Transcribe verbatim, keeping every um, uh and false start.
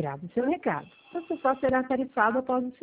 Grave o seu recado. Você só será tarifado após o